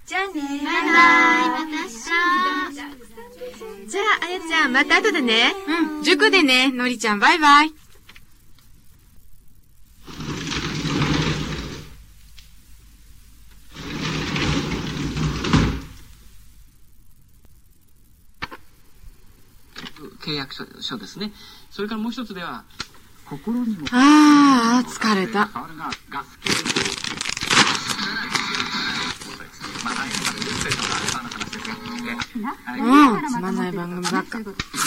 じゃあね。バイバイ。 また明日。 じゃあ、あやちゃん、また後でね。 うん、塾でね。のりちゃん、バイバイ。 契約書ですね。それからもう一つでは、心にも。 ああ、疲れた。うん、つまんない番組ばっか。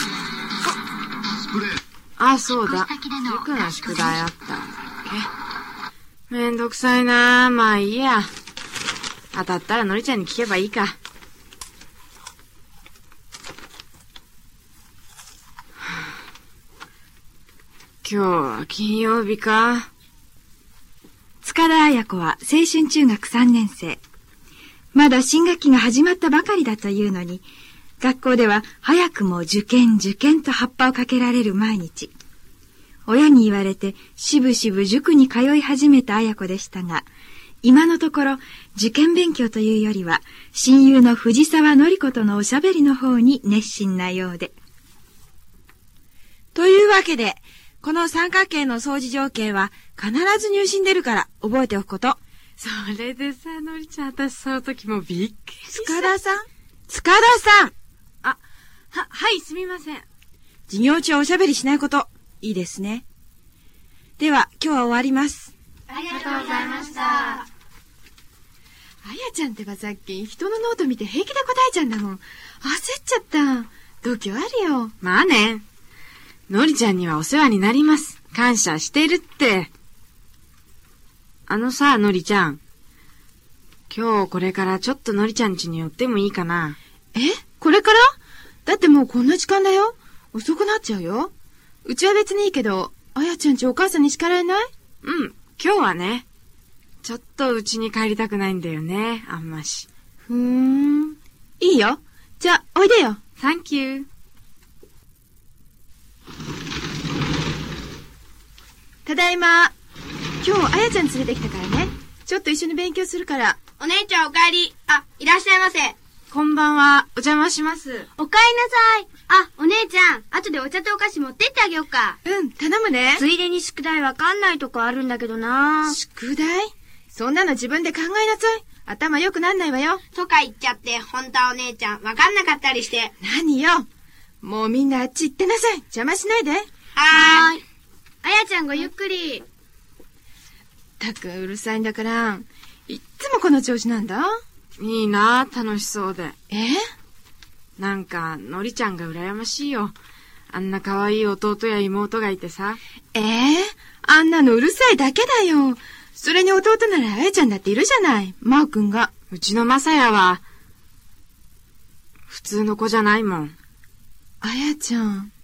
あ、そうだ。塾の宿題あったんだっけ。めんどくさいな。まあいいや。当たったらのりちゃんに聞けばいいか。今日は金曜日か。 塚田彩子は青春中学3年生。まだ新学期が始まったばかりだというのに、学校では早くも受験と葉っぱをかけられる毎日。親に言われてしぶしぶ塾に通い始めた彩子でしたが、今のところ受験勉強というよりは親友の藤沢典子とのおしゃべりの方に熱心なようで。 というわけで、この三角形の相似条件は必ず入試に出るから覚えておくこと。 それでさ、のりちゃん、私その時もびっくりした。 塚田さんはい、すみません。 授業中おしゃべりしないこと、いいですね。では、今日は終わります。 ありがとうございました。 あやちゃんってばさっき人のノート見て平気で答えちゃうんだもん。焦っちゃった。度胸あるよ。 まあね。のりちゃんにはお世話になります。感謝してるって。さ、のりちゃん。今日これからちょっとのりちゃん家に寄ってもいいかな。 これから？だってもうこんな時間だよ。遅くなっちゃうよ。うちは別にいいけど、あやちゃんちお母さんに叱られない？ うん、今日はね。ちょっとうちに帰りたくないんだよね、あんまし。 いいよ。じゃあ、おいでよ。 サンキュー。 ただいま。今日、あやちゃん連れてきたからね。ちょっと一緒に勉強するから。 お姉ちゃんお帰り。いらっしゃいませ。 こんばんは。お邪魔します。 お帰りなさい。お姉ちゃん、後でお茶とお菓子持ってってあげようか。 頼むね。 ついでに宿題わかんないとこあるんだけどな。 宿題？そんなの自分で考えなさい。頭良くなんないわよ。 とか言っちゃって、本当はお姉ちゃんわかんなかったりして。 何よ。もうみんなあっち行ってなさい。邪魔しないで。 はーい。あやちゃんごゆっくり。 たくうるさいんだから、いっつもこの調子なんだ。 いいな、楽しそうで。 なんか、のりちゃんが羨ましいよ。あんな可愛い弟や妹がいてさ。 あんなのうるさいだけだよ。それに弟ならあやちゃんだっているじゃない。マー君が。 うちのマサヤは、普通の子じゃないもん。 あやちゃん。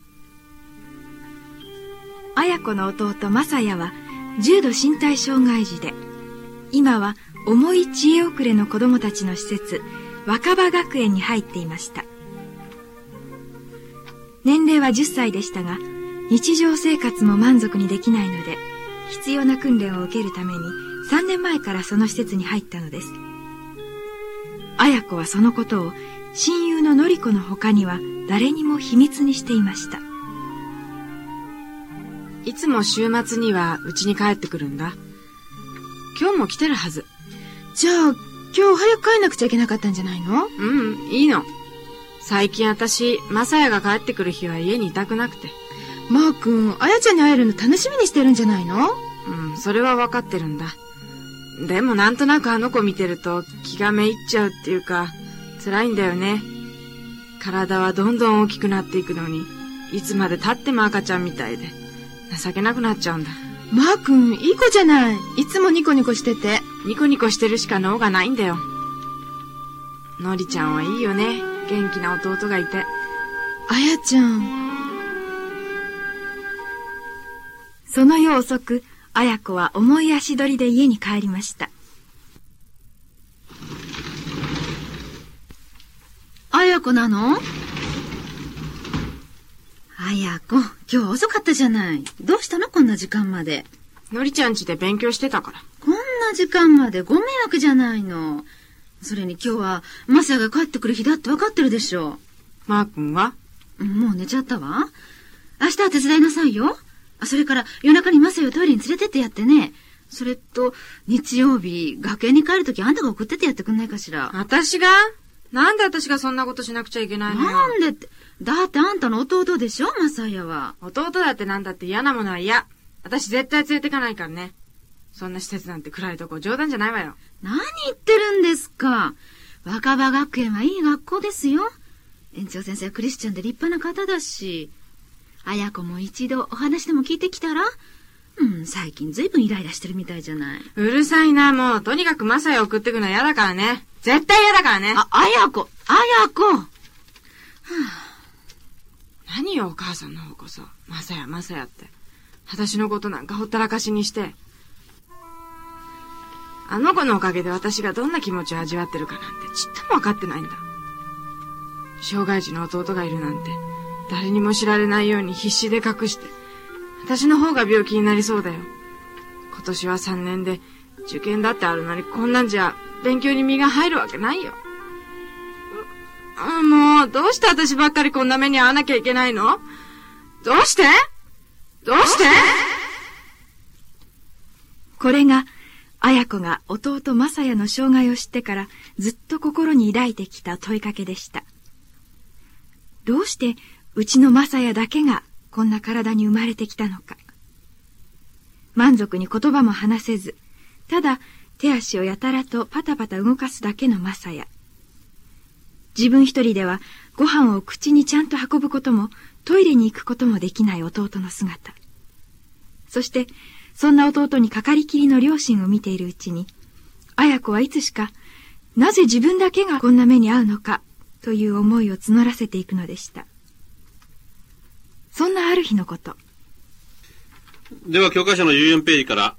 あや子の弟マサヤは重度身体障害児で、今は重い知恵遅れの子供たちの施設若葉学園に入っていました。年齢は10歳でしたが、日常生活も満足にできないので必要な訓練を受けるために3年前からその施設に入ったのです。あや子はそのことを親友ののり子の他には誰にも秘密にしていました。 いつも週末には家に帰ってくるんだ。今日も来てるはず。 じゃあ今日早く帰んなくちゃいけなかったんじゃないの？ いいの。最近私マサヤが帰ってくる日は家にいたくなくて。 マー君、あやちゃんに会えるの楽しみにしてるんじゃないの？ それは分かってるんだ。でもなんとなくあの子見てると気がめいっちゃうっていうか辛いんだよね。体はどんどん大きくなっていくのに、いつまで経っても赤ちゃんみたいで情けなくなっちゃうんだ。 マー君、いい子じゃない。いつもニコニコしてて。 ニコニコしてるしか能がないんだよ。のりちゃんはいいよね。元気な弟がいて。 あやちゃん。 その夜遅く、あや子は重い足取りで家に帰りました。 あや子なの？あや子、今日遅かったじゃない。どうしたのこんな時間まで。 のりちゃん家で勉強してたから。 こんな時間までご迷惑じゃないの。 それに今日はマサヤが帰ってくる日だって分かってるでしょ。 マー君は？ もう寝ちゃったわ。明日は手伝いなさいよ。それから夜中にマサヤをトイレに連れてってやってね。それと日曜日学園に帰るときあんたが送ってってやってくんないかしら。 私が？なんで私がそんなことしなくちゃいけないのよ。 なんでって、だってあんたの弟でしょ、マサヤは。 弟だってなんだって嫌なものは嫌。私絶対連れてかないからね。そんな施設なんて暗いとこ冗談じゃないわよ。 何言ってるんですか。若葉学園はいい学校ですよ。園長先生はクリスチャンで立派な方だし。綾子も一度お話でも聞いてきたら？最近ずいぶんイライラしてるみたいじゃない。 うるさいな、もう。とにかくマサヤ送ってくの嫌だからね。絶対嫌だからね。 綾子何よ、お母さんの方こそ。マサヤって。私のことなんかほったらかしにして。あの子のおかげで私がどんな気持ちを味わってるかなんてちっとも分かってないんだ。障害児の弟がいるなんて誰にも知られないように必死で隠して、私の方が病気になりそうだよ。今年は3年で受験だってあるのに、こんなんじゃ勉強に身が入るわけないよ。もうどうして私ばっかりこんな目に遭わなきゃいけないの？どうして？ これが綾子が弟マサヤの障害を知ってからずっと心に抱いてきた問いかけでした。どうしてうちのマサヤだけがこんな体に生まれてきたのか。満足に言葉も話せず、ただ手足をやたらとパタパタ動かすだけのマサヤ。自分一人ではご飯を口にちゃんと運ぶこともトイレに行くこともできない弟の姿。そしてそんな弟にかかりきりの両親を見ているうちに、綾子はいつしかなぜ自分だけがこんな目に遭うのかという思いを募らせていくのでした。そんなある日のこと。 では教科書の14ページから、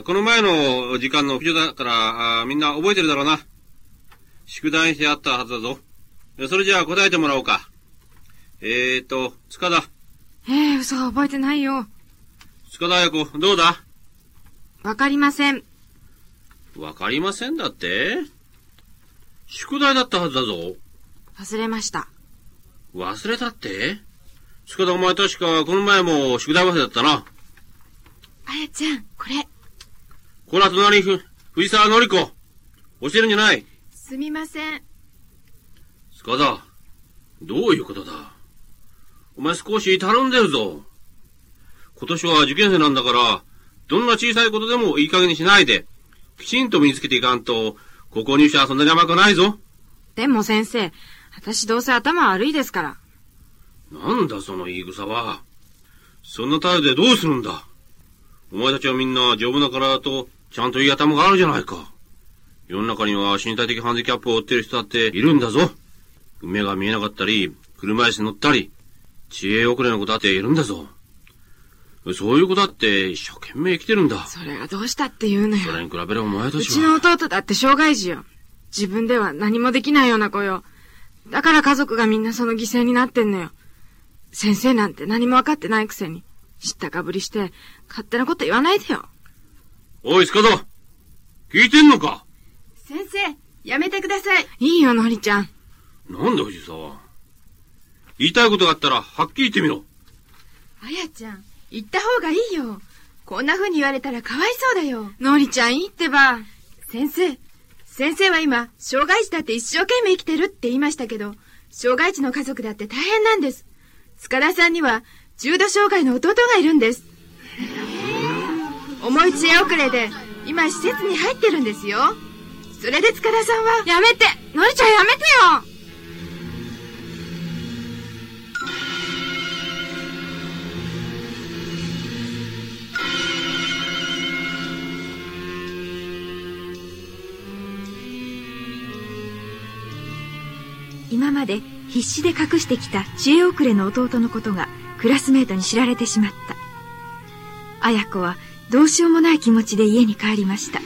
この前の時間の復習だからみんな覚えてるだろうな。宿題してあったはずだぞ。それじゃあ答えてもらおうか。塚田。 嘘は覚えてないよ。 塚田綾子、どうだ？ わかりません。 わかりませんだって？宿題だったはずだぞ。 忘れました。 忘れたって？塚田、お前確かこの前も宿題忘れだったな。 綾ちゃん、これ。 こら隣、藤沢のり子。教えるんじゃない。 すみません。 塚田、どういうことだ？お前少したるんでるぞ。今年は受験生なんだから、どんな小さいことでもいい加減にしないで、きちんと身につけていかんと、高校入試はそんなに甘くないぞ。 でも先生、私どうせ頭悪いですから。 なんだその言い草は。そんな態度でどうするんだ。お前たちはみんな丈夫な体とちゃんといい頭があるじゃないか。世の中には身体的ハンディキャップを負っている人だっているんだぞ。目が見えなかったり、車椅子に乗ったり、知恵遅れの子だっているんだぞ。そういう子だって一生懸命生きてるんだ。 それがどうしたって言うのよ。 それに比べればお前たちは。 うちの弟だって障害児よ。自分では何もできないような子よ。だから家族がみんなその犠牲になってんのよ。先生なんて何も分かってないくせに、知ったかぶりして勝手なこと言わないでよ。 おい塚田、聞いてんのか？ 先生、やめてください。 いいよのりちゃん。 なんだ藤沢。言いたいことがあったらはっきり言ってみろ。 綾ちゃん、言った方がいいよ。こんな風に言われたらかわいそうだよ。 のりちゃんいいってば。 先生は今障害児だって一生懸命生きてるって言いましたけど、障害児の家族だって大変なんです。塚田さんには重度障害の弟がいるんです。重い知恵遅れで今施設に入ってるんですよ。それで塚田さんは。 やめて、のりちゃんやめてよ。 今まで必死で隠してきた知恵遅れの弟のことがクラスメートに知られてしまった。綾子はどうしようもない気持ちで家に帰りました。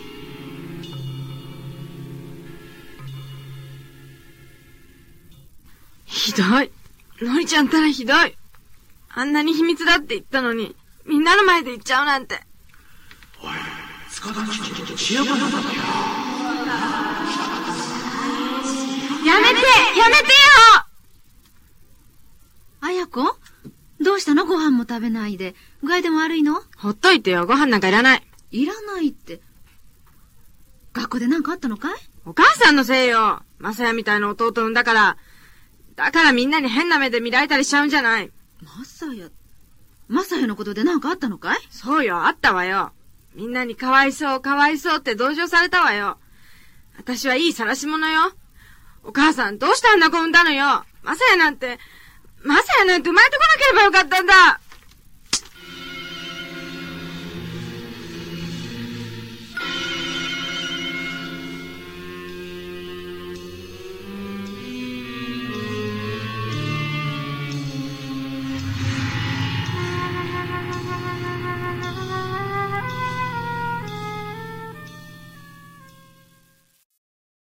ひどい。のりちゃんったらひどい。あんなに秘密だって言ったのに、みんなの前で言っちゃうなんて。 おい、塚田に知恵遅れなんだよ。 やめてよ！ 綾子？どうしたの？ご飯も食べないで。具合でも悪いの？ ほっといてよ。ご飯なんかいらない。 いらないって。学校で何かあったのかい？ お母さんのせいよ。マサヤみたいな弟産んだから。だからみんなに変な目で見られたりしちゃうんじゃない。 マサヤのことで何かあったのかい？ そうよ、あったわよ。みんなにかわいそうかわいそうって同情されたわよ。私はいい晒し者よ。お母さんどうしてあんな子産んだのよ。マサヤなんて生まれてこなければよかったんだ。